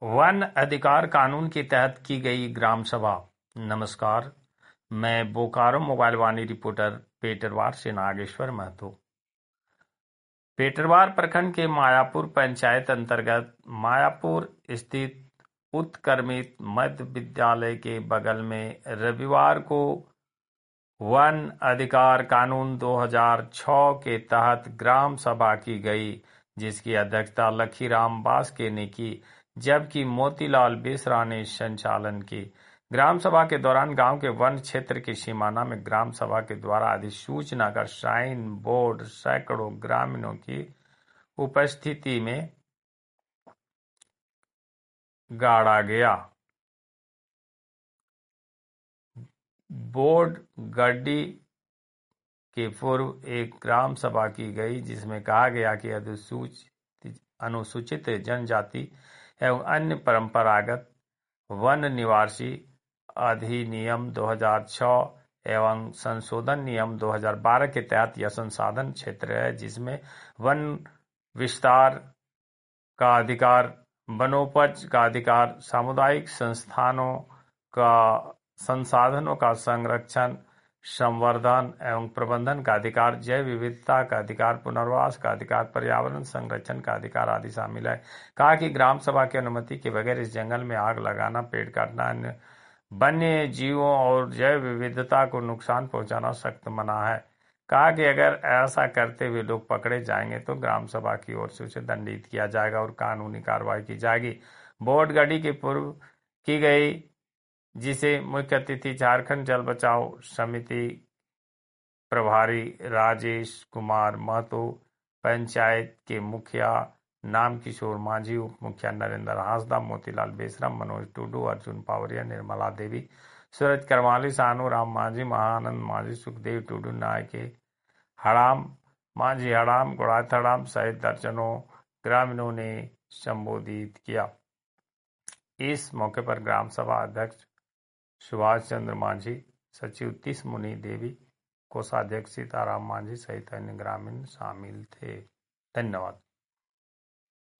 One अधिकार कानून के तहत की गई ग्राम सभा। नमस्कार, मैं बोकारो मोबाइल वाणी रिपोर्टर पेटरवार से नागेश्वर महतो। पेटरवार प्रखंड के मायापुर पंचायत अंतर्गत मायापुर स्थित उत्क्रमित मध्य विद्यालय के बगल में रविवार को वन अधिकार कानून 2006 के तहत ग्राम सभा की गई, जिसकी अध्यक्षता लखीराम बास्के ने की, जबकि मोतीलाल बेसरा ने संचालन की। ग्राम सभा के दौरान गांव के वन क्षेत्र की सीमाना में ग्राम सभा के द्वारा अधिसूचना का साइन बोर्ड सैकड़ों ग्रामीणों की उपस्थिति में गाड़ा गया। बोर्ड गड्डी के पूर्व एक ग्राम सभा की गई, जिसमें कहा गया कि अनुसूचित जनजाति एवं अन्य परंपरागत वन निवासी अधिनियम 2006 एवं संशोधन नियम 2012 के तहत यह संसाधन क्षेत्र है, जिसमें वन विस्तार का अधिकार, वनोपज का अधिकार, सामुदायिक संस्थानों का संसाधनों का संरक्षण, संवर्धन एवं प्रबंधन का अधिकार, जैव विविधता का अधिकार, पुनर्वास का अधिकार, पर्यावरण संरक्षण का अधिकार आदि शामिल है। कहा कि ग्राम सभा की अनुमति के बगैर इस जंगल में आग लगाना, पेड़ काटना, अन्य वन्य जीवों और जैव विविधता को नुकसान पहुंचाना सख्त मना है। कहा कि अगर ऐसा करते हुए लोग पकड़े जाएंगे तो ग्राम सभा की ओर से उसे दंडित किया जाएगा और कानूनी कार्रवाई की जाएगी। बोर्ड गड्डी के पूर्व की गई, जिसे मुख्य अतिथि झारखंड जल बचाओ समिति प्रभारी राजेश कुमार महतो, पंचायत के मुखिया नाम किशोर माझी, उप मुखिया नरेंद्र हांसदा, मोतीलाल बेसरा, मनोज टुडू, अर्जुन पावरिया, निर्मला देवी, सूरज करमाली, सानू राम माझी, महानंद माझी, सुखदेव टुडू, नायके हड़ाम माझी हड़ाम, गुड़ात हड़ाम सहित दर्जनों ग्रामीणों ने संबोधित किया। इस मौके पर ग्राम सभा अध्यक्ष सुभाष चंद्र माझी, सचिव तीस मुनि देवी, कोषाध्यक्ष सीताराम माझी सहित अन्य ग्रामीण शामिल थे। धन्यवाद।